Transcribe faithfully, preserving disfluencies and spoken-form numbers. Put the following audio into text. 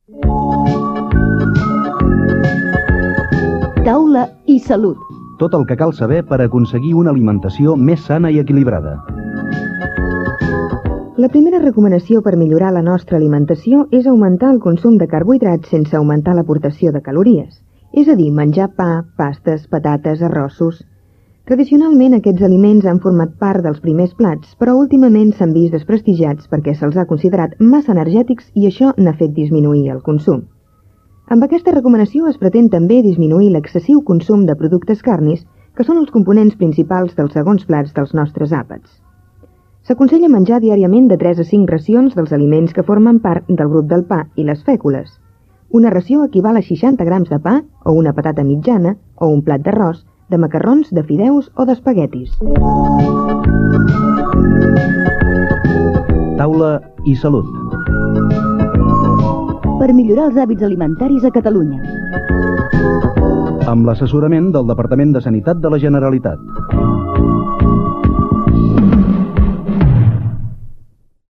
Taula i salut. Tot el que cal saber per aconseguir una alimentació més sana i equilibrada. La primera recomanació per millorar la nostra alimentació és augmentar el consum de carbohidrats sense augmentar l'aportació de calories, és a dir, menjar pa, pastes, patates, arrossos. Tradicionalment aquests aliments han format part dels primers plats, però últimament s'han vist desprestigiats perquè se'ls ha considerat massa energètics i això n'ha fet disminuir el consum. Amb aquesta recomanació es pretén també disminuir l'excessiu consum de productes carnis, que són els components principals dels segons plats dels nostres àpats. S'aconsella menjar diàriament de tres a cinc racions dels aliments que formen part del grup del pa i les fècules. Una ració equival a seixanta grams de pa, o una patata mitjana, o un plat d'arròs, de macarrons, de fideus o d'espaguetis. Taula i salut. Per millorar els hàbits alimentaris a Catalunya. Amb l'assessorament del Departament de Sanitat de la Generalitat.